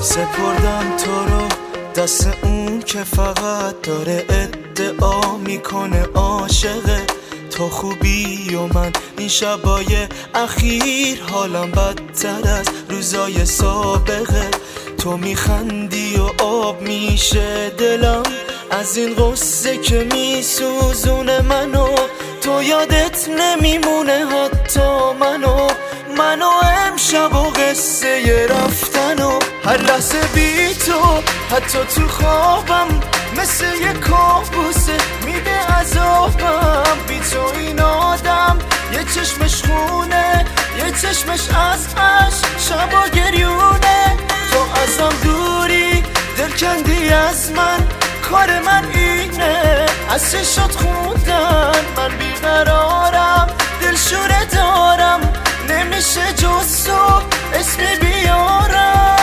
سپردم تو رو دست اون که فقط داره ادعا میکنه عاشقه تو خوبی و من این شبای اخیر حالم بدتر از روزای سابقه تو میخندی و آب میشه دلم از این غصه که میسوزونه منو تو یادت نمیمونه حتی منو امشب و قصه رفتن و هر لحظه بی تو حتی تو خوابم مثل یه کابوسه میده عذابم بی تو این آدم یه چشمش خونه یه چشمش از عشق شبا گریونه تو ازم دوری دل کندی از من کار من اینه از چشات خوندن من بیقرارم دلشوره دارم نمیشه جز تو اسمی بیارم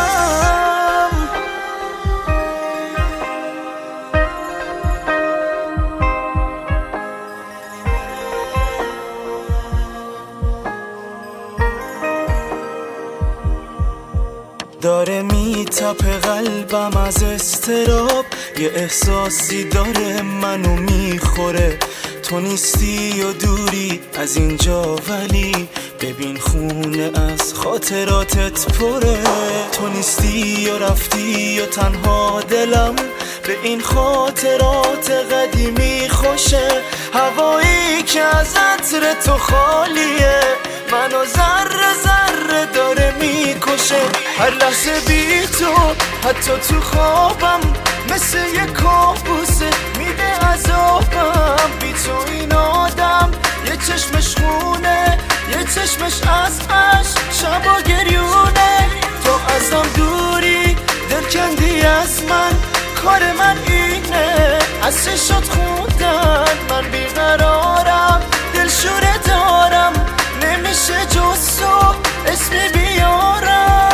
داره میتپه قلبم از اضطراب یه احساسی داره منو میخوره تو نیستی و دوری از اینجا ولی ببین خونه از خاطراتت پره تو نیستی و رفتی و تنها دلم به این خاطرات قدیمی خوشه هوایی که از عطر تو خالیه منو ذره ذره داره میکشه هر لحظه بی تو حتی تو خوابم مثل یه کابوسه میده عذابم بی تو این آدم یه چشمش خونه یه چشمش از عشق شبا گریونه تو ازم دوری دل کندی از من کار من اینه از چشات خوندن من بیقرارم دلشوره دارم نمیشه جز تو اسمی بیارم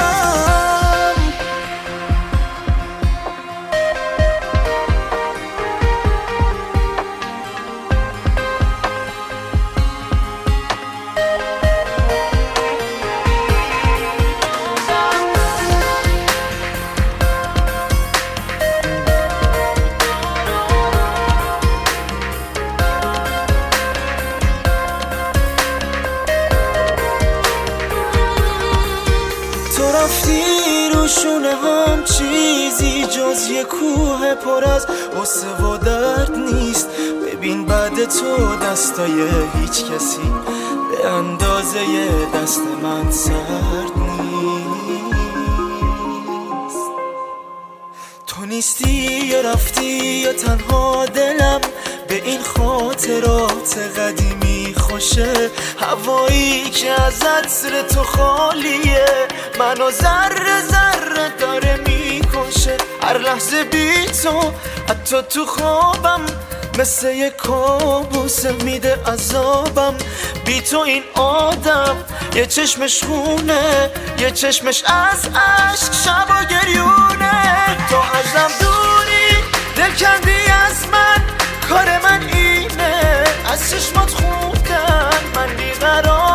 رفتی رو شونه هم چیزی جز یه کوه پر از غصه و درد نیست ببین بعد تو دستای هیچ کسی به اندازه دست من سرد نیست تو نیستی یا رفتی یا تنها دلم به این خاطرات قدیمی خوشه هوایی که از عطر تو خالیه منو ذره ذره داره میکشه هر لحظه بی تو حتی تو خوابم مثل یه کابوسه میده عذابم بی تو این آدم یه چشمش خونه یه چشمش از عشق شبا گریونه تو ازم دوری دل کندی از من کار من اینه از چشمات خوندن من بیقرار